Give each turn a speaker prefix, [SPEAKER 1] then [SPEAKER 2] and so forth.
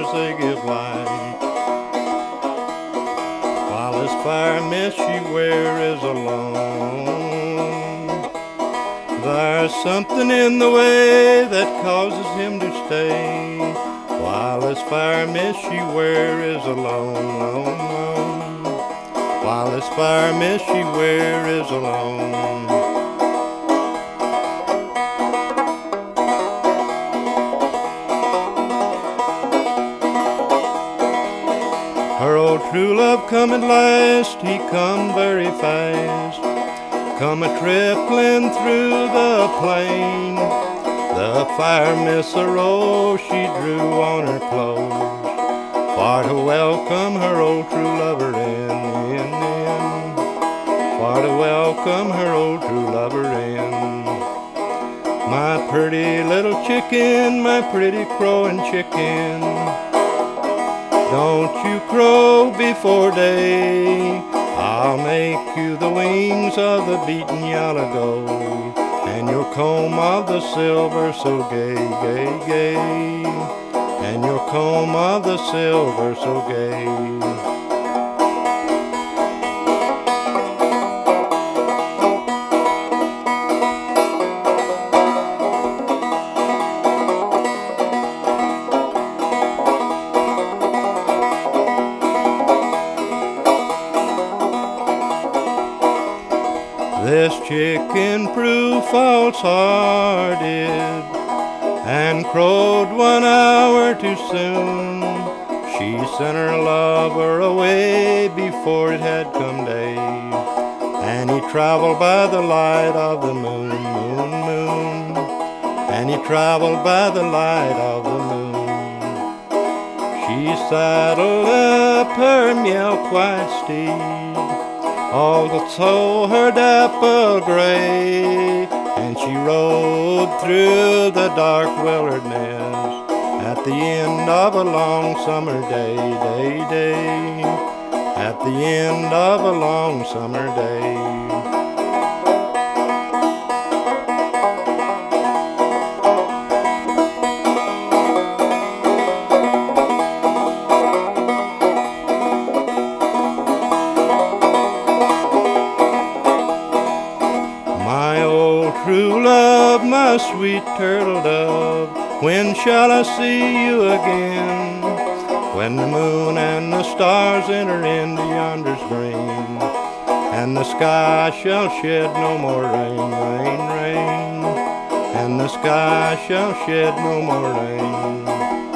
[SPEAKER 1] they give light, while this fire mist she wears is alone. There's something in the way that causes him to stay, while this fire mist she wears is alone. While this fire mist she wears is alone. Her old true love come at last, he come very fast, come a-trickling through the plain. The fire mist a rose she drew on her clothes, for to welcome her old true lover in. For to welcome her old true lover in. My pretty little chicken, my pretty crowing chicken, don't you crow before day. I'll make you the wings of the beaten yellow gold, and your comb of the silver so gay, gay, gay, and your comb of the silver so gay. This chicken proved false-hearted and crowed 1 hour too soon. She sent her lover away before it had come day, and he traveled by the light of the moon, moon, moon, and he traveled by the light of the moon. She saddled up her milk-white steed, also her dapple gray, and she rode through the dark wilderness at the end of a long summer day, day, day, at the end of a long summer day. My old true love, my sweet turtle dove, when shall I see you again? When the moon and the stars enter into yonder's green, and the sky shall shed no more rain, rain, rain, and the sky shall shed no more rain.